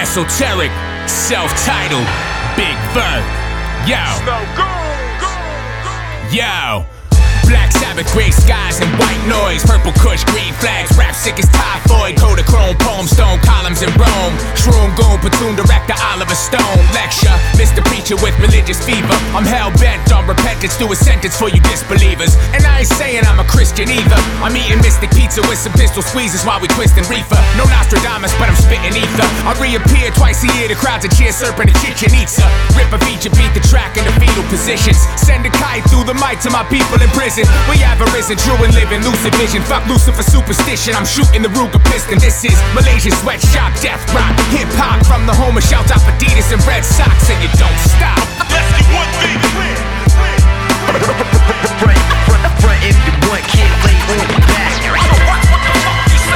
esoteric, self-titled, Big Bird. Yo. Yo. Black Sabbath, gray skies and white noise. Purple Kush, green flags, rap sick as typhoid. Kodachrome, poem, stone columns in Rome. Shroom, goon, platoon director, Oliver Stone. Lecture, Mr. Preacher with religious fever. I'm hell-bent on repentance, do a sentence for you disbelievers. And I ain't saying I'm a Christian either. I'm eating mystic pizza with some pistol squeezes while we twisting reefer. No Nostradamus, but I'm spitting ether. I reappear twice a year, the crowds a cheer, Serpent and Chichen Itza. Rip a feature, beat the track in the fetal positions. Send a kite through the mic to my people in prison. We have arisen, true and living, lucid vision. Fuck Lucifer superstition, I'm shooting the Ruger piston. This is Malaysian sweatshop, death rock. Hip-hop from the home of shout out Adidas and Red Sox. And you don't stop. Let's get one thing clear.